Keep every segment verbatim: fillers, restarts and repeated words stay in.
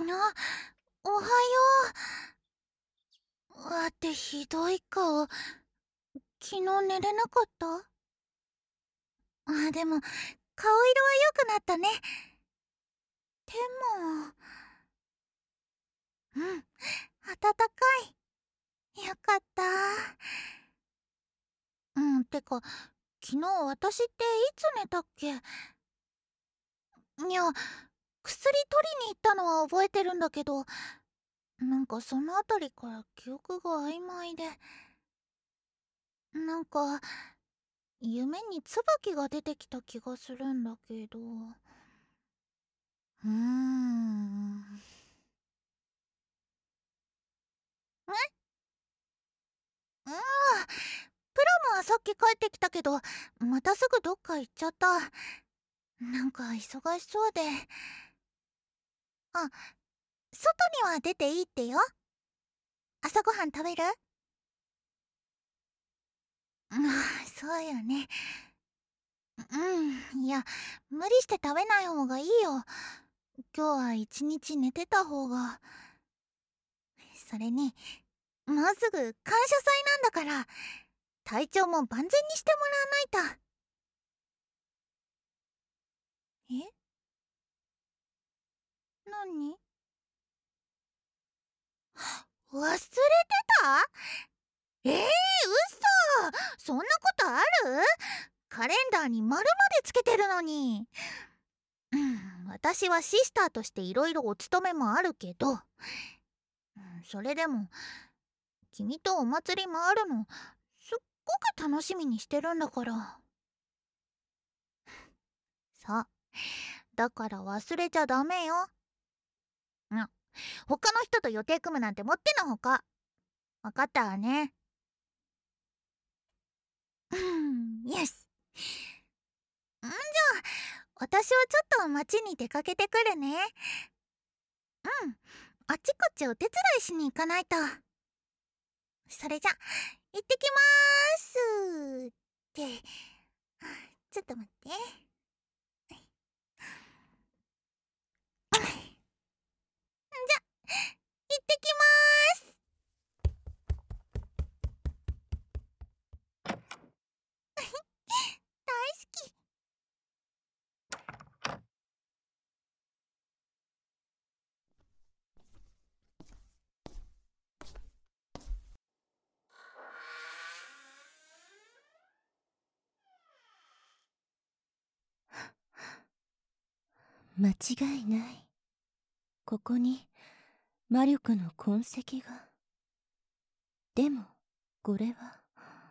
あ、おはよう。わってひどい顔。昨日寝れなかった？あ、でも、顔色は良くなったね。でも、うん、暖かい。よかった。うん、てか、昨日私っていつ寝たっけ？いや、薬取りに行ったのは覚えてるんだけど、なんかそのあたりから記憶が曖昧で、なんか、夢に椿が出てきた気がするんだけど。うーん。えうん。プラムはさっき帰ってきたけど、またすぐどっか行っちゃった。なんか忙しそうで。あ、外には出ていいってよ。朝ごはん食べる？うん、そうよね。うん、いや、無理して食べない方がいいよ。今日は一日寝てた方が。それに、もうすぐ感謝祭なんだから、体調も万全にしてもらわないと。え？何？忘れてた？えー、嘘！そんなことある？カレンダーに丸までつけてるのに。うん、私はシスターとしていろいろお勤めもあるけど、うん、それでも、君とお祭り回るの、すっごく楽しみにしてるんだから。さ、だから忘れちゃダメよ。うん、他の人と予定組むなんてもってのほか。わかったわね。うん、よし。んじゃあ、私はちょっと街に出かけてくるね。うん、あっちこっちお手伝いしに行かないと。それじゃ、行ってきまーすって、ちょっと待って。行ってきまーす。大好き。 間違いない。ここに魔力の痕跡が。でもこれは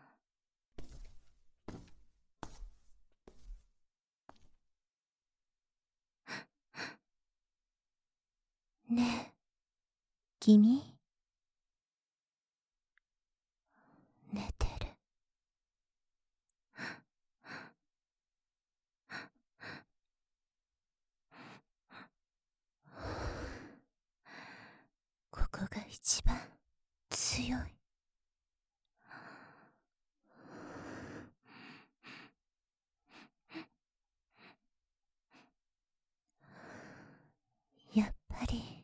ねえ君、寝てる。ここが一番強い。やっぱり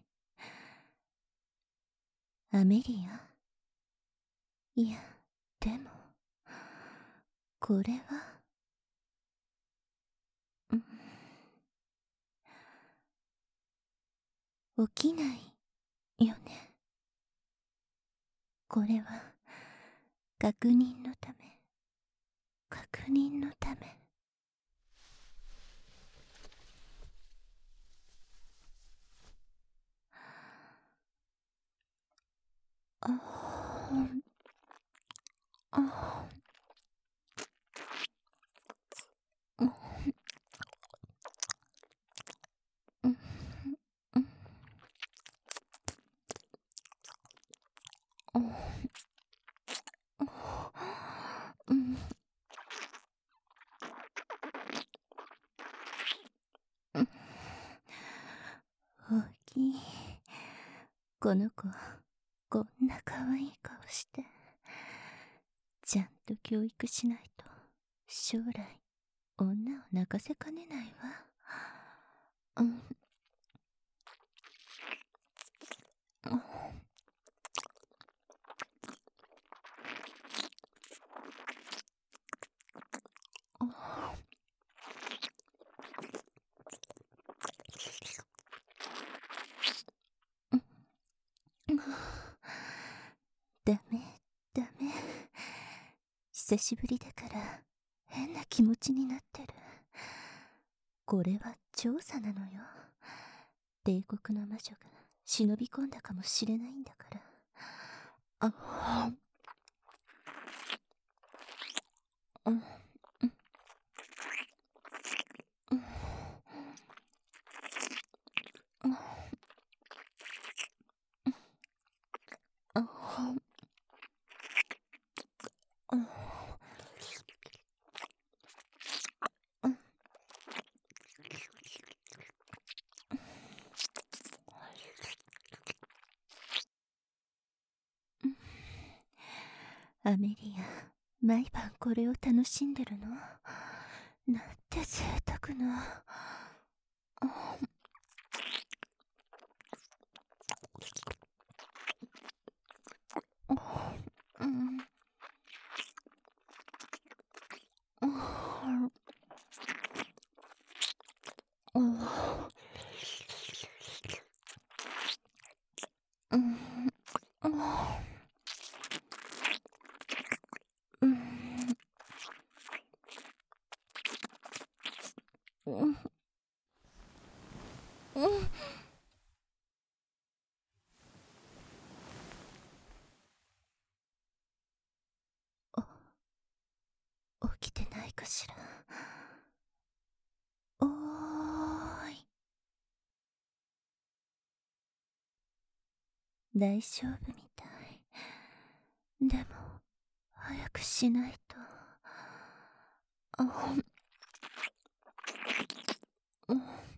アメリア。いや、でもこれは、うん、起きないよね。これは確認のため、確認のため。あああうんうんうんうん大きい。この子、こんな可愛い顔して。ちゃんと教育しないと、将来、女を泣かせかねないわ。うん。 ダメダメ、久しぶりだから変な気持ちになってる。これは調査なのよ。帝国の魔女が忍び込んだかもしれないんだから。あうんうんうんあうんアメリア、毎晩これを楽しんでるの？なんて贅沢な。うん起きてないかしら。おーい。大丈夫みたい。でも早くしないと。あうん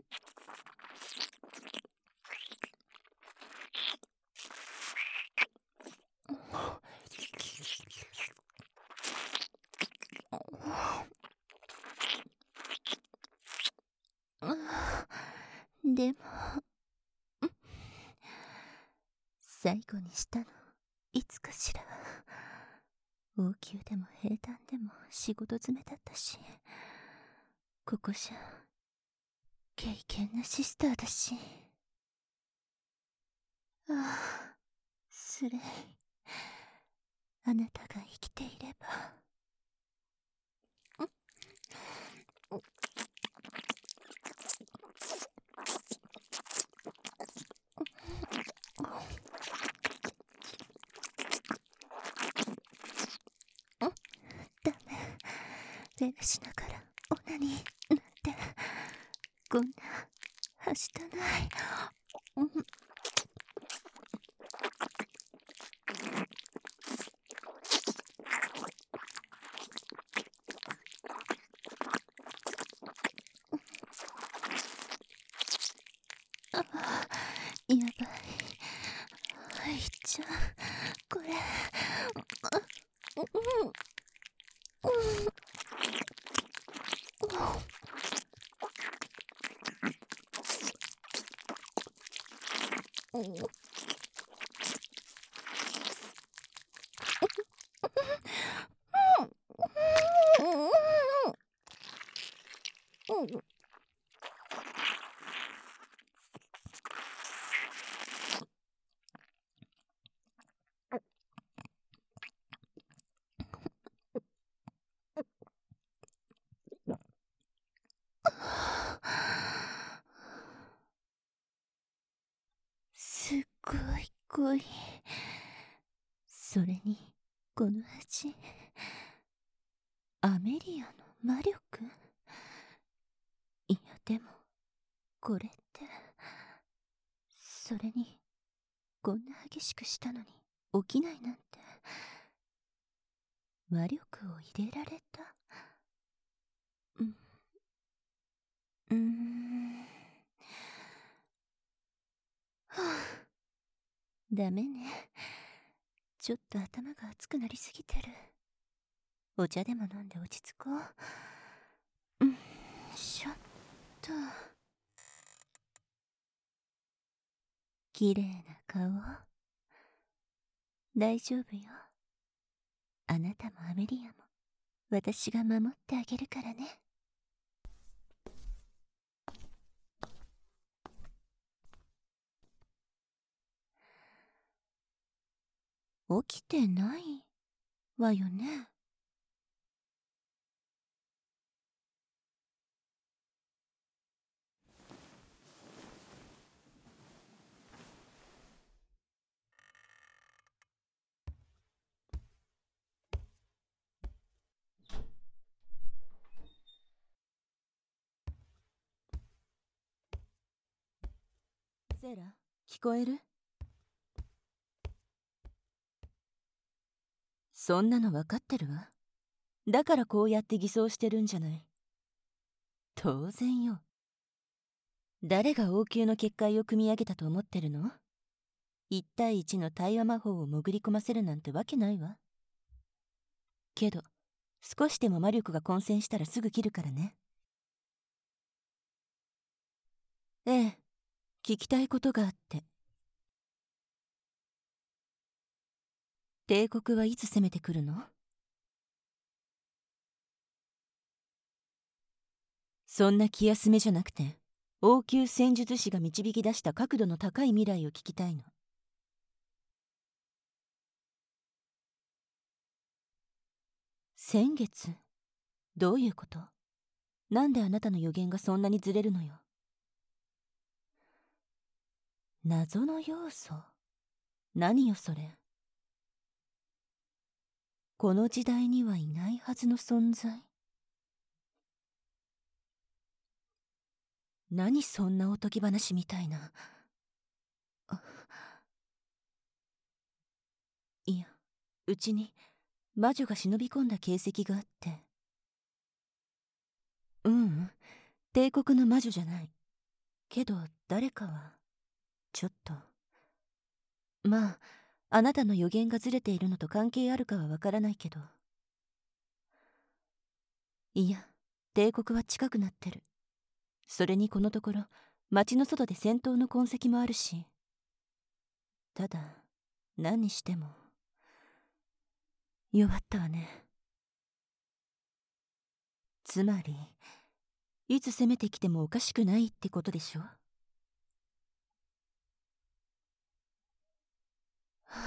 でも最後にしたのいつかしら。王宮でも兵団でも仕事詰めだったし、ここじゃ敬虔なシスターだし。ああ、スレイ、あなたが生きていれば。ダメ、レラしながらオナニーなんて、こんなはしたない。うんあ、やばい。入っちゃう。これ。あうんうんうんうんすっごい濃い。それにこの味、アメリアの魔力。いやでもこれって、それにこんな激しくしたのに起きないなんて、魔力を入れられた。うんうーんはあ、ダメね。ちょっと頭が熱くなりすぎてる。お茶でも飲んで落ち着こう。うん、しょっと。綺麗な顔。大丈夫よ。あなたもアメリアも私が守ってあげるからね。 起きてないわよね。セラ、聞こえる？そんなの分かってるわ。だからこうやって偽装してるんじゃない。当然よ。誰が王宮の結界を組み上げたと思ってるの？一対一の対話魔法を潜り込ませるなんてわけないわ。けど少しでも魔力が混戦したらすぐ切るからね。ええ、聞きたいことがあって。帝国はいつ攻めてくるの？そんな気休めじゃなくて、王宮戦術師が導き出した角度の高い未来を聞きたいの。先月？どういうこと？なんであなたの予言がそんなにずれるのよ。謎の要素？何よそれ。この時代にはいないはずの存在？何そんなおとぎ話みたいな。あ、いや、うちに魔女が忍び込んだ形跡があって。ううん、帝国の魔女じゃない。けど誰かはちょっと。まあ、あなたの予言がずれているのと関係あるかはわからないけど。いや、帝国は近くなってる。それにこのところ町の外で戦闘の痕跡もあるし。ただ何にしても弱ったわね。つまりいつ攻めてきてもおかしくないってことでしょ。はあ、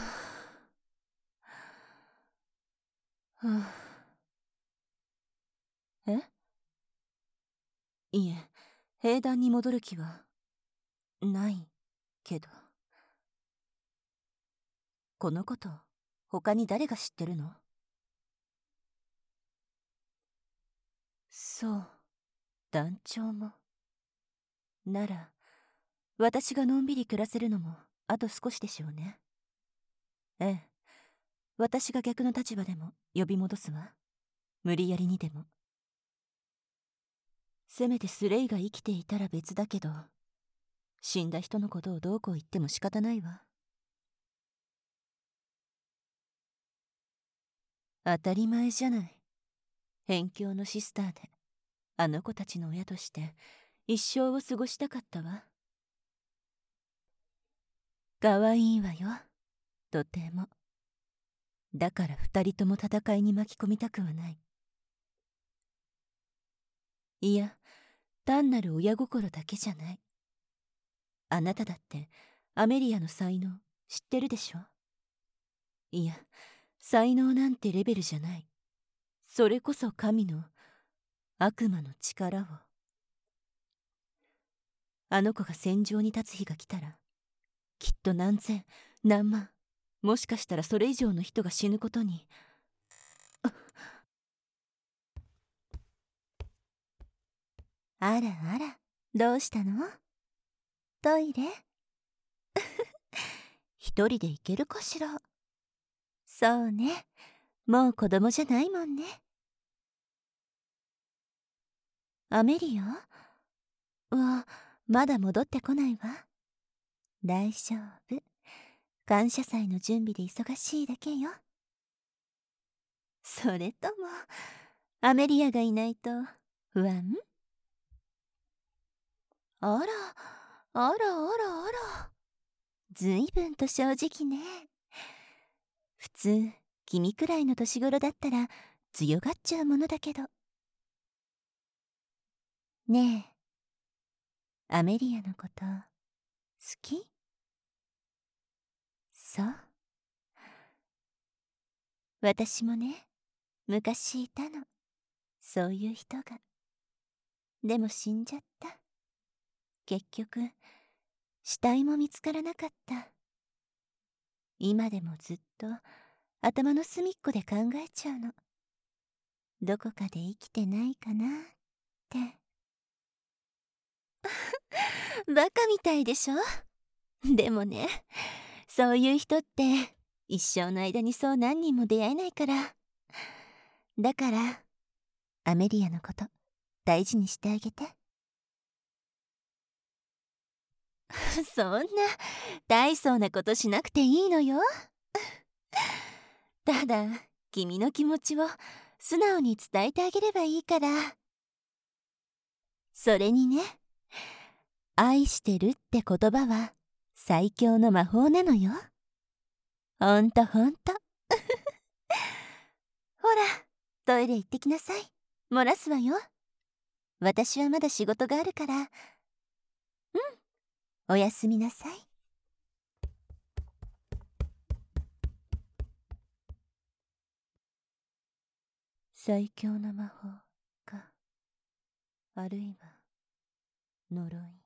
はあ、え？いえ、兵団に戻る気はないけど。このこと他に誰が知ってるの？そう、団長も。なら私がのんびり暮らせるのもあと少しでしょうね。ええ、私が逆の立場でも呼び戻すわ。無理やりにでも。せめてスレイが生きていたら別だけど、死んだ人のことをどうこう言っても仕方ないわ。当たり前じゃない。辺境のシスターであの子たちの親として一生を過ごしたかったわ。かわいいわよ、とても。だから二人とも戦いに巻き込みたくはない。いや、単なる親心だけじゃない。あなただってアメリアの才能知ってるでしょ。いや、才能なんてレベルじゃない。それこそ神の悪魔の力を。あの子が戦場に立つ日が来たら、きっと何千何万、もしかしたらそれ以上の人が死ぬことに。あらあら、どうしたの？トイレ？一人で行けるかしら。そうね、もう子供じゃないもんね。アメリアはまだ戻ってこないわ。大丈夫。感謝祭の準備で忙しいだけよ。それともアメリアがいないと不安？あらあらあらあら、ずいぶんと正直ね。普通君くらいの年頃だったら強がっちゃうものだけど。ねえ、アメリアのこと好き？そう。 私もね、昔いたの。そういう人が。でも死んじゃった。結局、死体も見つからなかった。今でもずっと頭の隅っこで考えちゃうの。どこかで生きてないかなって。バカみたいでしょ？でもね、そういう人って一生の間にそう何人も出会えないから。だから、アメリアのこと大事にしてあげて。そんな大層なことしなくていいのよ。ただ、君の気持ちを素直に伝えてあげればいいから。それにね、愛してるって言葉は最強の魔法なのよ。ほんとほんと。ほら、トイレ行ってきなさい。漏らすわよ。私はまだ仕事があるから。うん、おやすみなさい。最強の魔法か、あるいは呪い。